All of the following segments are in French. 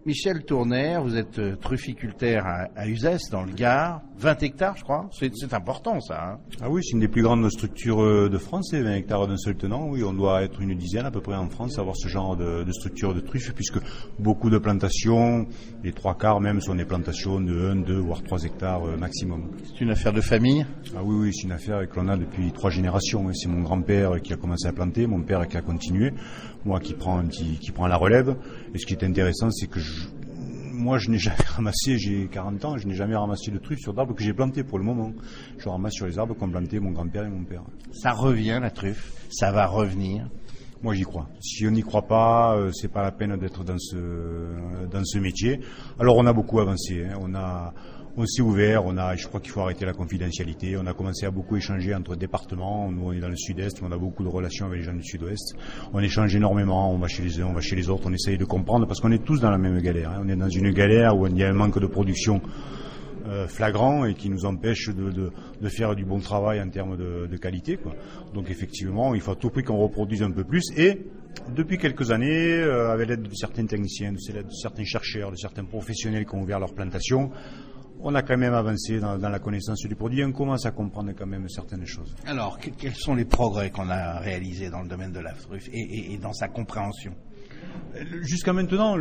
Michel Tournaire, vous êtes trufficulteur à Uzès, dans le Gard, 20 hectares, je crois. C'est important, ça. Hein. Ah oui, c'est une des plus grandes structures de France, c'est 20 hectares d'un seul tenant. Oui, on doit être une dizaine à peu près en France à avoir ce genre de structure de truffes, puisque beaucoup de plantations, les 3/4 même, sont des plantations de 1, 2, voire 3 hectares maximum. C'est une affaire de famille? Ah oui, c'est une affaire que l'on a depuis 3 générations. C'est mon grand-père qui a commencé à planter, mon père qui a continué, moi qui prends la relève. Et ce qui est intéressant, c'est que moi, je n'ai jamais ramassé, j'ai 40 ans, je n'ai jamais ramassé de truffes sur d'arbres que j'ai plantés pour le moment. Je ramasse sur les arbres qu'ont planté mon grand-père et mon père. Ça revient, la truffe? Ça va revenir? Moi, j'y crois. Si on n'y croit pas, c'est pas la peine d'être dans ce métier. Alors, on a beaucoup avancé. Hein. On s'est ouvert, je crois qu'il faut arrêter la confidentialité. On a commencé à beaucoup échanger entre départements. Nous, on est dans le sud-est, on a beaucoup de relations avec les gens du sud-ouest. On échange énormément, on va chez les uns, on va chez les autres, on essaye de comprendre parce qu'on est tous dans la même galère. Hein. On est dans une galère où il y a un manque de production flagrant et qui nous empêche de faire du bon travail en termes de qualité, quoi. Donc effectivement, il faut à tout prix qu'on reproduise un peu plus. Et depuis quelques années, avec l'aide de certains techniciens, de certains chercheurs, de certains professionnels qui ont ouvert leur plantation, on a quand même avancé dans la connaissance du produit. On commence à comprendre quand même certaines choses. Alors, quels sont les progrès qu'on a réalisés dans le domaine de la truffe et dans sa compréhension? Jusqu'à maintenant,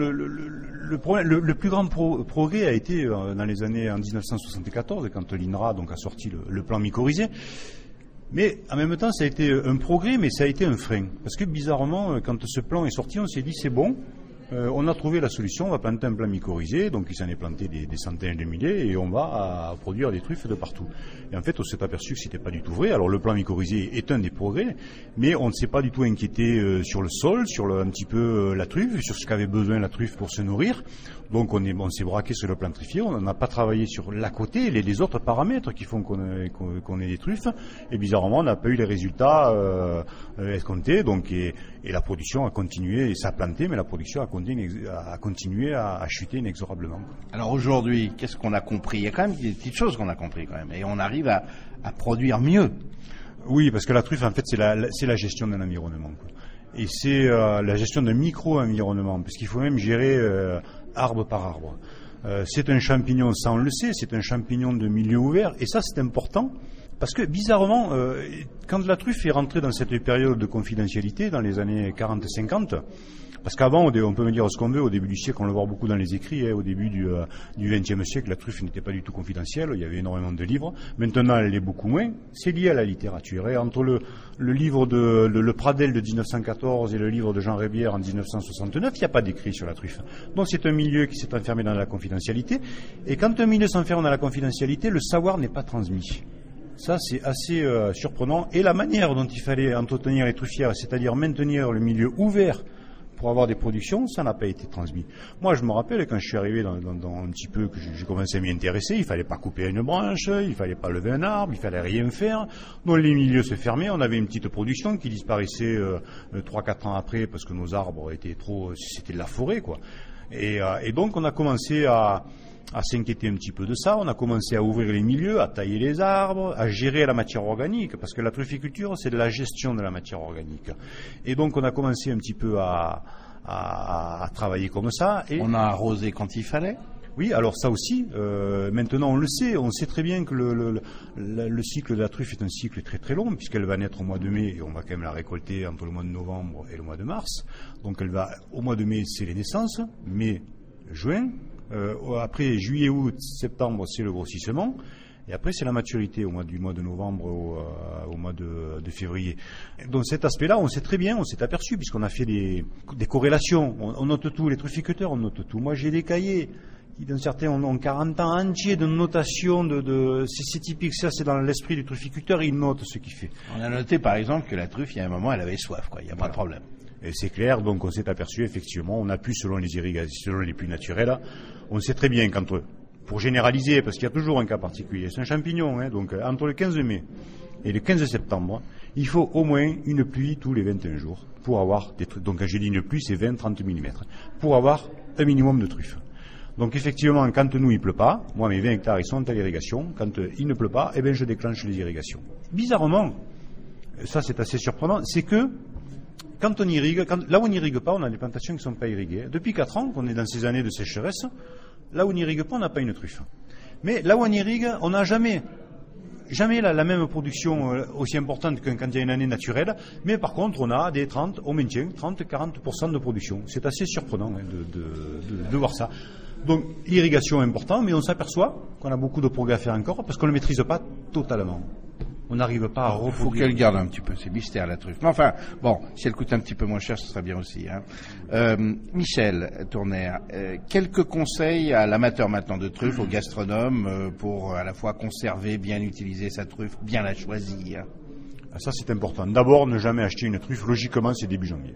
le plus grand progrès a été dans les années en 1974, quand l'INRA donc a sorti le plan mycorhizé. Mais en même temps, ça a été un progrès, mais ça a été un frein. Parce que bizarrement, quand ce plan est sorti, on s'est dit c'est bon. On a trouvé la solution, on va planter un plant mycorhizé, donc il s'en est planté des centaines de milliers et on va produire des truffes de partout. Et en fait, on s'est aperçu que c'était pas du tout vrai. Alors le plant mycorhizé est un des progrès, mais on ne s'est pas du tout inquiété sur le sol, sur un petit peu la truffe, sur ce qu'avait besoin la truffe pour se nourrir. Donc on s'est braqué sur le plant truffier, on n'a pas travaillé sur l'à côté, les autres paramètres qui font qu'on ait des truffes. Et bizarrement, on n'a pas eu les résultats escomptés. Donc et la production a continué, et ça a planté, mais la production a continué à chuter inexorablement. Alors aujourd'hui, qu'est-ce qu'on a compris? Il y a quand même des petites choses qu'on a compris quand même, et on arrive à produire mieux. Oui, parce que la truffe, en fait, c'est la gestion d'un environnement, quoi. Et c'est la gestion d'un micro-environnement, parce qu'il faut même gérer arbre par arbre. C'est un champignon, ça on le sait, c'est un champignon de milieu ouvert, et ça c'est important. Parce que bizarrement, quand la truffe est rentrée dans cette période de confidentialité, dans les années 40-50, parce qu'avant, on peut me dire ce qu'on veut, au début du siècle, on le voit beaucoup dans les écrits, au début du XXe siècle, la truffe n'était pas du tout confidentielle, il y avait énormément de livres. Maintenant, elle l'est beaucoup moins. C'est lié à la littérature. Et entre le livre le Pradel de 1914 et le livre de Jean Rébière en 1969, il n'y a pas d'écrit sur la truffe. Donc c'est un milieu qui s'est enfermé dans la confidentialité. Et quand un milieu s'enferme dans la confidentialité, le savoir n'est pas transmis. Ça, c'est assez surprenant. Et la manière dont il fallait entretenir les truffières, c'est-à-dire maintenir le milieu ouvert pour avoir des productions, ça n'a pas été transmis. Moi, je me rappelle, quand je suis arrivé dans un petit peu, que j'ai commencé à m'y intéresser, il fallait pas couper une branche, il fallait pas lever un arbre, il fallait rien faire. Donc les milieux se fermaient, on avait une petite production qui disparaissait 3-4 ans après, parce que nos arbres étaient c'était de la forêt, quoi. Et donc on a commencé à s'inquiéter un petit peu de ça, on a commencé à ouvrir les milieux, à tailler les arbres, à gérer la matière organique, parce que la trufficulture, c'est de la gestion de la matière organique. Et donc on a commencé un petit peu à travailler comme ça. Et on a arrosé quand il fallait. Oui, alors ça aussi, maintenant on le sait, on sait très bien que le cycle de la truffe est un cycle très très long, puisqu'elle va naître au mois de mai, et on va quand même la récolter entre le mois de novembre et le mois de mars. Donc elle va, au mois de mai, c'est les naissances, mai, juin. Après juillet, août, septembre, c'est le grossissement. Et après, c'est la maturité du mois de novembre au mois de février. Donc cet aspect-là, on sait très bien, on s'est aperçu, puisqu'on a fait des corrélations. On note tout, les trufficulteurs, on note tout. Moi, j'ai des cahiers qui, dans certains, ont 40 ans entiers de notation. C'est typique, ça, c'est dans l'esprit du trufficulteur, il note ce qu'il fait. On a noté, par exemple, que la truffe, il y a un moment, elle avait soif, quoi. Il n'y a pas de problème. Et c'est clair, donc on s'est aperçu, effectivement, on a pu, selon les irrigations, selon les pluies naturelles, on sait très bien pour généraliser, parce qu'il y a toujours un cas particulier, c'est un champignon, hein, donc entre le 15 mai et le 15 septembre, il faut au moins une pluie tous les 21 jours pour avoir des trucs. Donc quand je dis une pluie, c'est 20-30 mm, pour avoir un minimum de truffes. Donc effectivement, quand nous il pleut pas, moi mes 20 hectares ils sont à l'irrigation, quand il ne pleut pas, eh bien je déclenche les irrigations. Bizarrement, ça c'est assez surprenant, c'est que quand on irrigue, là où on n'irrigue pas, on a des plantations qui ne sont pas irriguées. Depuis 4 ans qu'on est dans ces années de sécheresse, là où on n'irrigue pas, on n'a pas une truffe. Mais là où on irrigue, on n'a jamais la même production aussi importante que quand il y a une année naturelle, mais par contre on a on maintient 30-40% de production. C'est assez surprenant de voir ça. Donc l'irrigation est importante, mais on s'aperçoit qu'on a beaucoup de progrès à faire encore parce qu'on ne le maîtrise pas totalement. On n'arrive pas à reproduire. Il faut qu'elle garde un petit peu ses mystères, la truffe. Mais enfin, bon, si elle coûte un petit peu moins cher, ce serait bien aussi. Michel Tournaire, quelques conseils à l'amateur maintenant de truffe, au gastronome, pour à la fois conserver, bien utiliser sa truffe, bien la choisir. Ça, c'est important. D'abord, ne jamais acheter une truffe. Logiquement, c'est début janvier.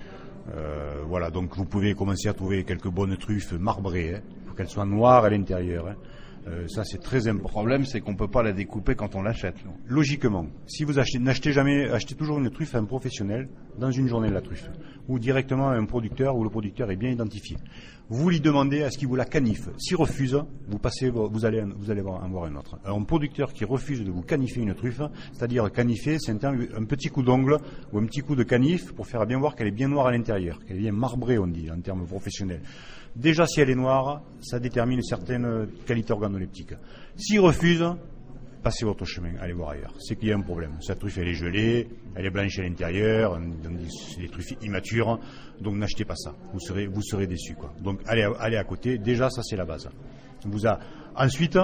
Voilà, donc vous pouvez commencer à trouver quelques bonnes truffes marbrées. Il faut qu'elles soient noires à l'intérieur. Ça, c'est très important. Le problème, c'est qu'on ne peut pas la découper quand on l'achète. Non. Logiquement, si vous achetez toujours une truffe à un professionnel dans une journée de la truffe, ou directement à un producteur où le producteur est bien identifié. Vous lui demandez à ce qu'il vous la caniffe. S'il refuse, vous allez en voir un autre. Alors, un producteur qui refuse de vous canifer une truffe, c'est-à-dire canifer, c'est un petit coup d'ongle ou un petit coup de canif pour faire bien voir qu'elle est bien noire à l'intérieur, qu'elle est bien marbrée, on dit, en termes professionnels. Déjà, si elle est noire, ça détermine une certaine qualité organoleptique. S'il refuse, passez votre chemin, allez voir ailleurs. C'est qu'il y a un problème. Cette truffe, elle est gelée, elle est blanche à l'intérieur, c'est des truffes immatures, donc n'achetez pas ça. Vous serez déçus, quoi. Donc, allez à côté. Déjà, ça, c'est la base. Ensuite,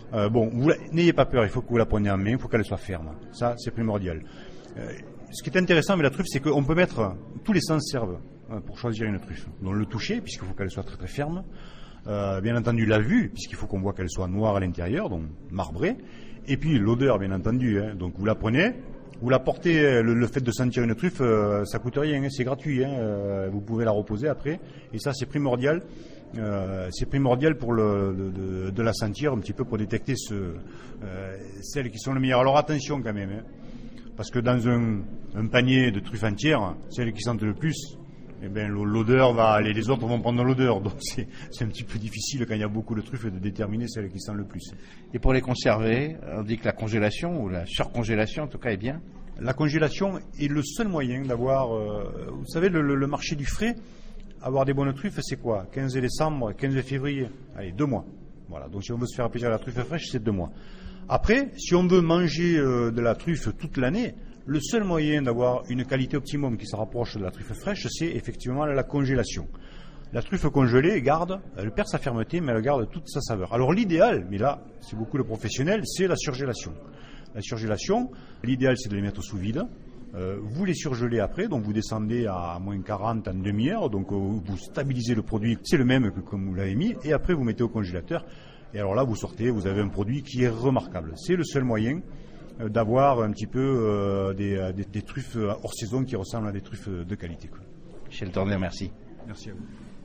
n'ayez pas peur, il faut que vous la preniez en main, il faut qu'elle soit ferme. Ça, c'est primordial. Ce qui est intéressant avec la truffe, c'est qu'on peut mettre, tous les sens servent pour choisir une truffe. Donc le toucher, puisqu'il faut qu'elle soit très très ferme. Bien entendu la vue, puisqu'il faut qu'on voit qu'elle soit noire à l'intérieur, donc marbrée. Et puis l'odeur, bien entendu. Donc vous la prenez, vous la portez, le fait de sentir une truffe, ça coûte rien, c'est gratuit. Vous pouvez la reposer après. Et ça, c'est primordial. C'est primordial pour de la sentir un petit peu pour détecter celles qui sont les meilleures. Alors attention quand même, parce que dans un panier de truffes entières, celles qui sentent le plus, l'odeur va aller, les autres vont prendre l'odeur. Donc c'est un petit peu difficile quand il y a beaucoup de truffes de déterminer celles qui sentent le plus. Et pour les conserver, on dit que la congélation ou la surcongélation en tout cas est bien. La congélation est le seul moyen d'avoir, vous savez, le marché du frais. Avoir des bonnes truffes, c'est quoi? 15 décembre, 15 février, allez, 2 mois. Voilà. Donc si on veut se faire plaisir à la truffe fraîche, c'est 2 mois. Après, si on veut manger de la truffe toute l'année, le seul moyen d'avoir une qualité optimum qui se rapproche de la truffe fraîche, c'est effectivement la congélation. La truffe congelée elle perd sa fermeté, mais elle garde toute sa saveur. Alors l'idéal, mais là, c'est beaucoup le professionnel, c'est la surgélation. La surgélation, l'idéal, c'est de les mettre sous vide. Vous les surgelez après, donc vous descendez à moins 40 en demi-heure, donc vous stabilisez le produit, c'est le même que comme vous l'avez mis, et après vous mettez au congélateur. Et alors là, vous sortez, vous avez un produit qui est remarquable. C'est le seul moyen d'avoir un petit peu des truffes hors saison qui ressemblent à des truffes de qualité. Michel Tournaire, merci. Merci à vous.